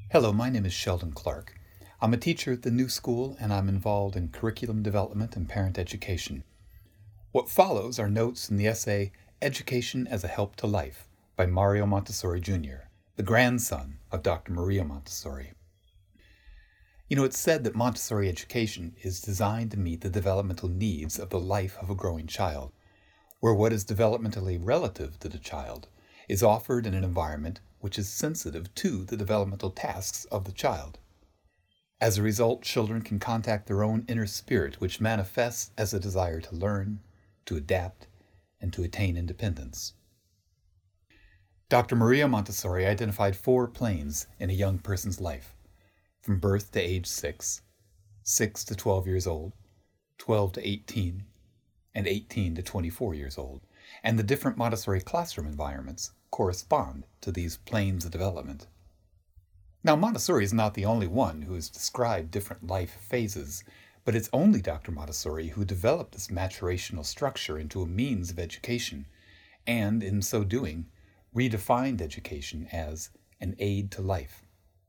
Hello, my name is Sheldon Clark. I'm a teacher at the New School and I'm involved in curriculum development and parent education. What follows are notes in the essay Education as a Help to Life by Mario Montessori Jr., the grandson of Dr. Maria Montessori. It's said that Montessori education is designed to meet the developmental needs of the life of a growing child, where what is developmentally relative to the child is offered in an environment which is sensitive to the developmental tasks of the child. As a result, children can contact their own inner spirit, which manifests as a desire to learn, to adapt, and to attain independence. Dr. Maria Montessori identified 4 planes in a young person's life, from birth to age 6, 6 to 12 years old, 12 to 18, and 18 to 24 years old, and the different Montessori classroom environments correspond to these planes of development. Now, Montessori is not the only one who has described different life phases, but it's only Dr. Montessori who developed this maturational structure into a means of education, and in so doing, redefined education as an aid to life.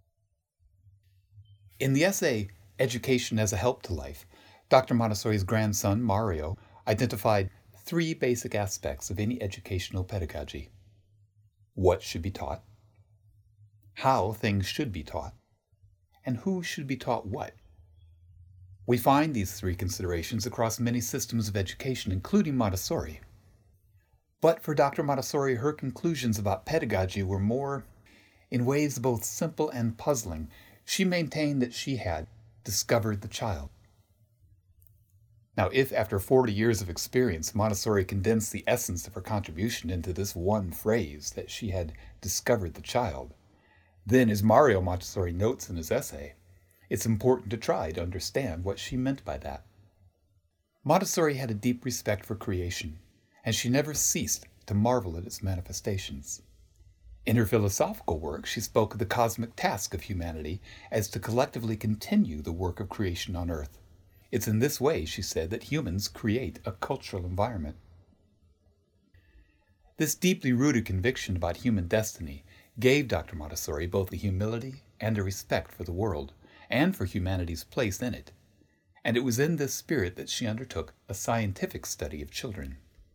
In the essay, Education as a Help to Life, Dr. Montessori's grandson, Mario, identified 3 basic aspects of any educational pedagogy: what should be taught, how things should be taught, and who should be taught what. We find these 3 considerations across many systems of education, including Montessori. But for Dr. Montessori, her conclusions about pedagogy were more, in ways both simple and puzzling. She maintained that she had discovered the child. Now, if after 40 years of experience, Montessori condensed the essence of her contribution into this one phrase, that she had discovered the child, then, as Mario Montessori notes in his essay, it's important to try to understand what she meant by that. Montessori had a deep respect for creation, and she never ceased to marvel at its manifestations. In her philosophical work, she spoke of the cosmic task of humanity as to collectively continue the work of creation on Earth. It's in this way, she said, that humans create a cultural environment. This deeply rooted conviction about human destiny gave Dr. Montessori both a humility and a respect for the world, and for humanity's place in it. And it was in this spirit that she undertook a scientific study of children.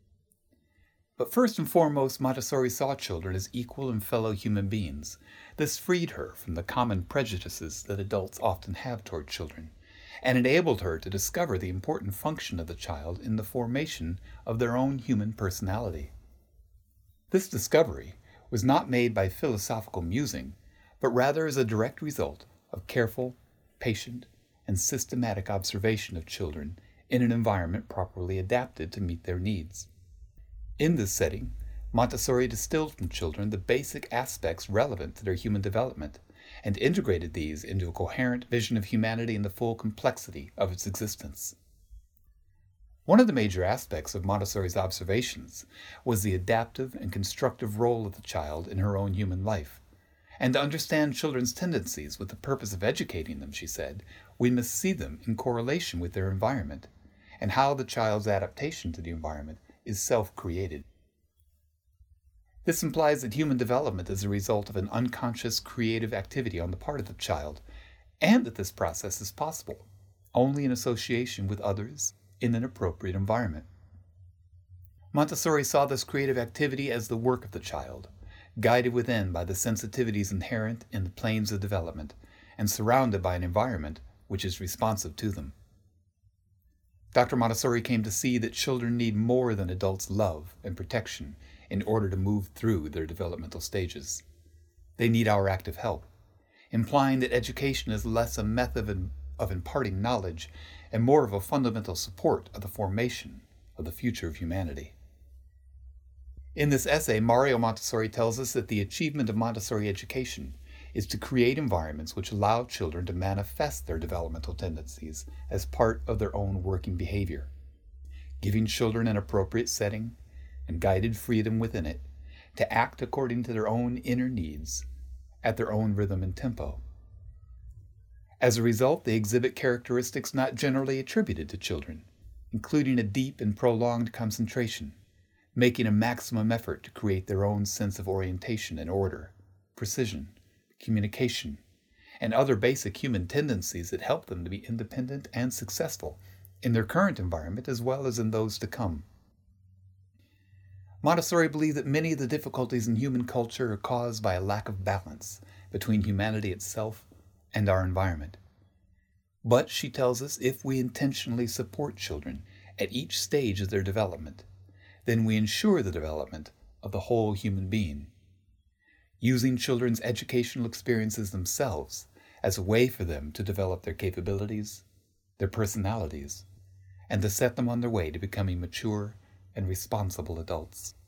But first and foremost, Montessori saw children as equal and fellow human beings. This freed her from the common prejudices that adults often have toward children, and enabled her to discover the important function of the child in the formation of their own human personality. This discovery was not made by philosophical musing, but rather as a direct result of careful, patient, and systematic observation of children in an environment properly adapted to meet their needs. In this setting, Montessori distilled from children the basic aspects relevant to their human development, and integrated these into a coherent vision of humanity in the full complexity of its existence. One of the major aspects of Montessori's observations was the adaptive and constructive role of the child in her own human life. And to understand children's tendencies with the purpose of educating them, she said, we must see them in correlation with their environment, and how the child's adaptation to the environment is self-created. This implies that human development is a result of an unconscious creative activity on the part of the child, and that this process is possible only in association with others in an appropriate environment. Montessori saw this creative activity as the work of the child, guided within by the sensitivities inherent in the planes of development, and surrounded by an environment which is responsive to them. Dr. Montessori came to see that children need more than adults' love and protection in order to move through their developmental stages. They need our active help, implying that education is less a method of imparting knowledge and more of a fundamental support of the formation of the future of humanity. In this essay, Mario Montessori tells us that the achievement of Montessori education is to create environments which allow children to manifest their developmental tendencies as part of their own working behavior, giving children an appropriate setting and guided freedom within it to act according to their own inner needs at their own rhythm and tempo. As a result, they exhibit characteristics not generally attributed to children, including a deep and prolonged concentration, making a maximum effort to create their own sense of orientation and order, precision, communication, and other basic human tendencies that help them to be independent and successful in their current environment as well as in those to come. Montessori believed that many of the difficulties in human culture are caused by a lack of balance between humanity itself and our environment. But, she tells us, if we intentionally support children at each stage of their development, then we ensure the development of the whole human being. Using children's educational experiences themselves as a way for them to develop their capabilities, their personalities, and to set them on their way to becoming mature and responsible adults.